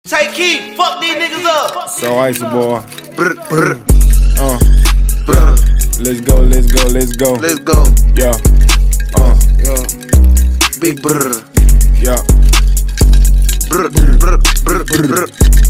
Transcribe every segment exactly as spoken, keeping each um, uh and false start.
Take key, fuck these niggas up. So icy boy. Brr, brr. Uh. Brr. Let's go, let's go, let's go. Let's go. Yeah. Uh. Yeah. Big brr. Yeah. Brr, brr, brr, brr, brr.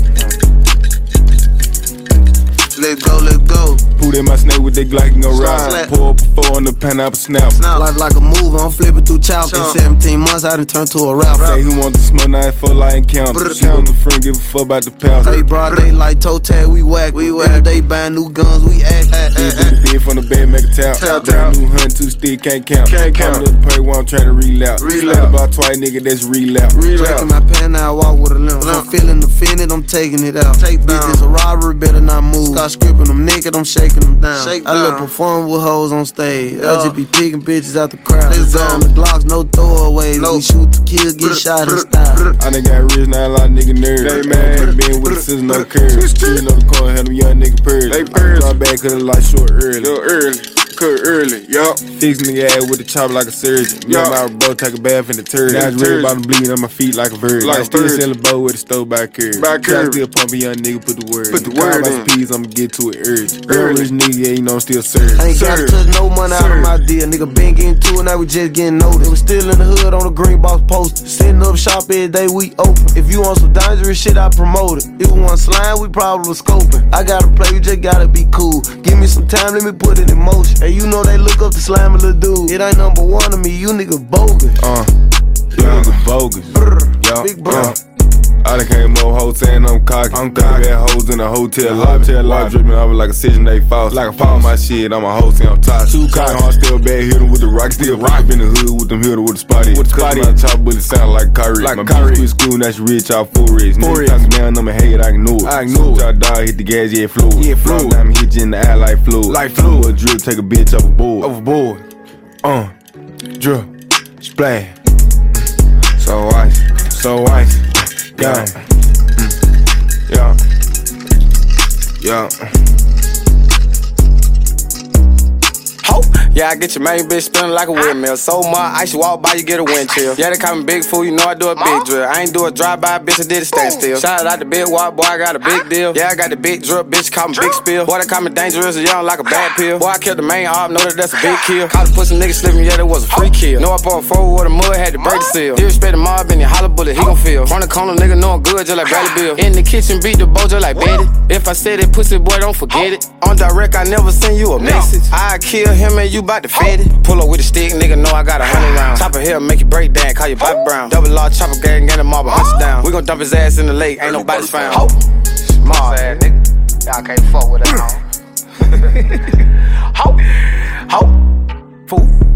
Let's go, let's go. Put in my snake with that Glock and go ride. Slap. Pour up a four on the pineapple snap. Snap. Life like a movie, I'm flipping through chapters. In seventeen months, I done turned to a rapper. Say who want to smoke nine for like encounter. Brr. She want the friend, give a fuck about the pound. Hey, bro, they like toe tag, we whack. We We whack. whack. They buying new guns, we act. Hit the beat from the bed, make a tap. Tap, Brand tap. new hunt, two stick, can't count. Can't count. I'm the play while I'm trying to relapse. Relapse. Slap about twice, nigga, that's relapse. Tracking my pen, now I walk with a limp. I'm feeling offended, I'm taking it out. Take Bitch, down. it's a robbery, better not move. Start scripting them naked, I'm shaking them down. Shake I look down. perform with hoes on stage. Yeah. I just be picking bitches out the crowd. Let's Design go. the Glocks, no throwaways. No. We shoot the kill, get Brr, shot in brr, style. brr. I done got rich, now a lot of nigga nerds. They Man, mad. been with the scissors, no curves. Brr. You know the car, had them young nigga purrs. They purrs. Drop back cause the light short early. Yo, early. Cut early. Yup. Fix nigga ass with the chopper like a surgeon. Yeah. Yeah, my bro take a bath in the turd. Now it's ready about to bleed on my feet like a virgin. Like I a still virgin. sell a bow with a stove by a curve. By a curve. I still pump a young nigga, put the word. Put the in. word Call my in. speeds, I'ma get to it urgent. Early. Real rich nigga, yeah, you know I'm still served. I ain't Sir. gotta touch no money out Sir. of my deal. Nigga been getting to it, now we just getting noticed. We still in the hood on the green box poster. Setting up shop every day, we open. If you want some dangerous shit, I promote it. If we want slime, we probably was scoping. I gotta play, you just gotta be cool. Give me some time, let me put it in motion. And you know they look up to slime a little dude. It ain't number one to me, you nigga bogus. Uh, you nigga bogus. Brr, Yup. big bro. Uh. I done came up whole saying I'm cocky. I'm cocky. Bad hoes in a hotel lobby. Hotel lobby dripping over like a Section eight faucet. Like a fall my shit, I'm a host and I'm toxic. Too cocky. Hard still bad, hit 'em with the rock. Still rock in the hood with them hitter with the spotty. With the spotty. My chop bullet sound like Kyrie. Like my bitch quit school, now she rich, all full rich. Nigga talking down on my head, I can know it. I can know it. Y'all dog hit the gas, yeah, fluid. Yeah, fluid. Time hit you in the eye like fluid. Like fluid. Drip, take a bitch overboard. Overboard. Uh, drip, splash. So icy, so icy. Yeah. Yeah. Yeah. Ho! Yeah, I get your main bitch spinning like a windmill. So much ice, you walk by, you get a wind chill. Yeah, they call me big fool, you know I do a big drill. I ain't do a drive-by, bitch, I did a standstill. Shout out the big walk, boy, I got a big deal. Yeah, I got the big drip, bitch, call me big spill. Boy, they call me dangerous, young like a bad pill. Boy, I killed the main op, know that that's a big kill. Caught a pussy nigga slipping, yeah, that was a free kill. Know I bought forward with a mud, had to break the seal. Disrespect the mob, and the hollow bullet, he gon' feel. From the corner, nigga, know I'm good, just like Bradley Bill. In the kitchen, beat the bow, just like Betty. If I said it, pussy, boy, don't forget it. On direct, I never send you a message. I kill him and you bout to fit it. Pull up with a stick, nigga, know I got a hundred rounds. Chopper here, make you break down, call you Bobby Brown. Double large chopper gang, get him all hunt you down. We gon' dump his ass in the lake, ain't nobody's found. Ho! Small ass nigga, y'all can't fuck with that, ho. Ho! Ho! Fool.